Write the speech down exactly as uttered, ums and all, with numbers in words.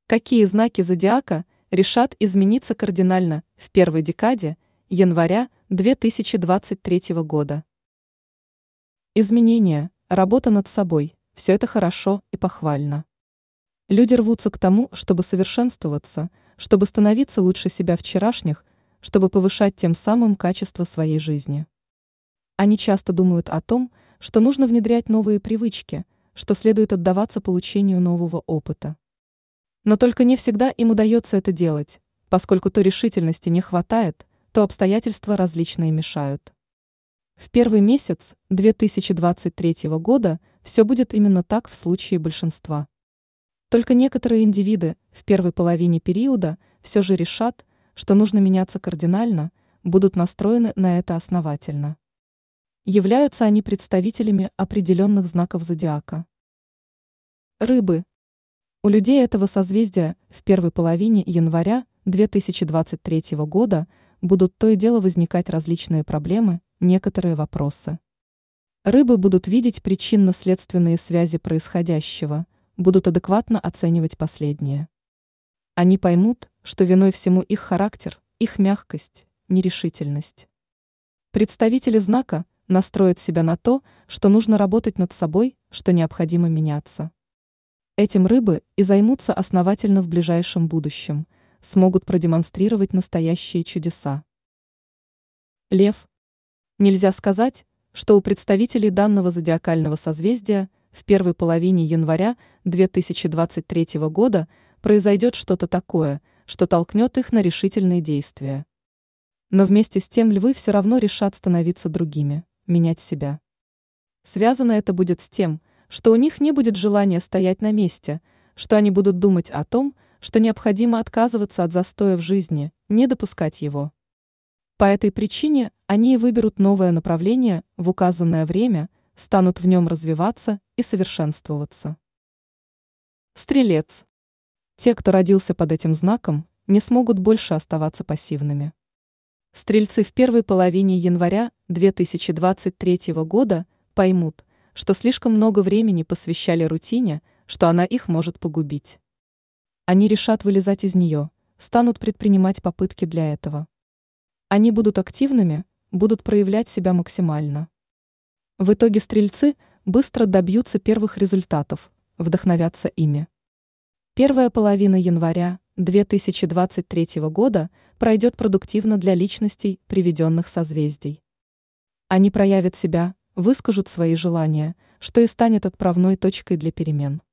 Какие знаки зодиака решат измениться кардинально в первой декаде января две тысячи двадцать третьего года? Изменения, работа над собой – все это хорошо и похвально. Люди рвутся к тому, чтобы совершенствоваться, чтобы становиться лучше себя вчерашних, чтобы повышать тем самым качество своей жизни. Они часто думают о том, что нужно внедрять новые привычки, что следует отдаваться получению нового опыта. Но только не всегда им удается это делать, поскольку то решительности не хватает, то обстоятельства различные мешают. В первый месяц две тысячи двадцать третьего года все будет именно так в случае большинства. Только некоторые индивиды в первой половине периода все же решат, что нужно меняться кардинально, будут настроены на это основательно. Являются они представителями определенных знаков зодиака. Рыбы. У людей этого созвездия в первой половине января две тысячи двадцать третьего года будут то и дело возникать различные проблемы, некоторые вопросы. Рыбы будут видеть причинно-следственные связи происходящего, будут адекватно оценивать последние. Они поймут, что виной всему их характер, их мягкость, нерешительность. Представители знака настроят себя на то, что нужно работать над собой, что необходимо меняться. Этим рыбы и займутся основательно в ближайшем будущем, смогут продемонстрировать настоящие чудеса. Лев. Нельзя сказать, что у представителей данного зодиакального созвездия в первой половине января две тысячи двадцать третьего года произойдет что-то такое, что толкнет их на решительные действия. Но вместе с тем львы все равно решат становиться другими, менять себя. Связано это будет с тем, что у них не будет желания стоять на месте, что они будут думать о том, что необходимо отказываться от застоя в жизни, не допускать его. По этой причине они и выберут новое направление в указанное время, станут в нем развиваться и совершенствоваться. Стрелец. Те, кто родился под этим знаком, не смогут больше оставаться пассивными. Стрельцы в первой половине января две тысячи двадцать третьего года поймут, что слишком много времени посвящали рутине, что она их может погубить. Они решат вылезать из нее, станут предпринимать попытки для этого. Они будут активными, будут проявлять себя максимально. В итоге стрельцы быстро добьются первых результатов, вдохновятся ими. Первая половина января две тысячи двадцать третьего года пройдет продуктивно для личностей приведенных созвездий. Они проявят себя, выскажут свои желания, что и станет отправной точкой для перемен.